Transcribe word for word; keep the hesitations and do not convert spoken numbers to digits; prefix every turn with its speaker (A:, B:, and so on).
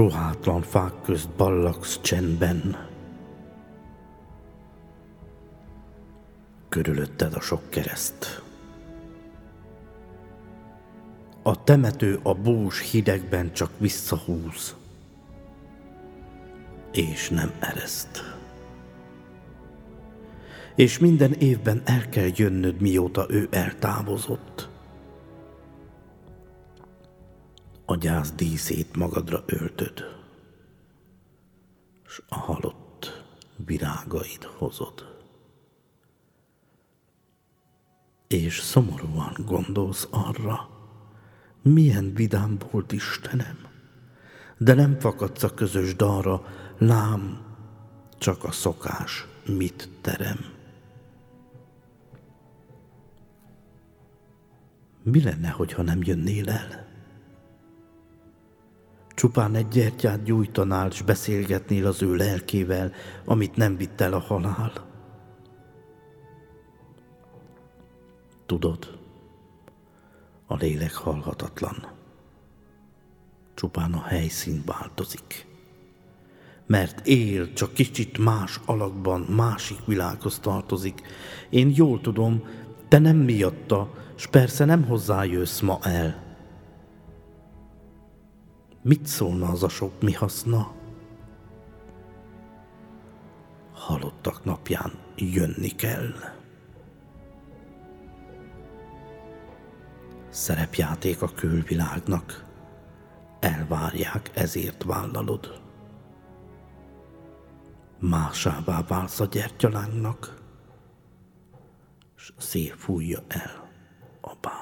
A: ruhátlan fák közt ballagsz csendben. Körülötted a sok kereszt. A temető a bús hidegben csak visszahúz, és nem ereszt. És minden évben el kell jönnöd, mióta ő eltávozott. A gyász díszét magadra öltöd, s a halott virágaid hozod. És szomorúan gondolsz arra, milyen vidám volt Istenem, de nem fakadsz a közös dalra, lám, csak a szokás mit terem. Mi lenne, hogyha nem jönnél el? Csupán egy gyertyát gyújtanál, s beszélgetnél az ő lelkével, amit nem vitt el a halál. Tudod, a lélek halhatatlan. Csupán a helyszín változik. Mert él, csak kicsit más alakban, másik világhoz tartozik. Én jól tudom, te nem miatta, s persze nem hozzájössz ma el. Mit szólna az a sok mi haszna? Halottak napján jönni kell. Szerepjáték a külvilágnak, elvárják, ezért vállalod. Másává válsz a gyertyalángnak, s szél fújja el a bál.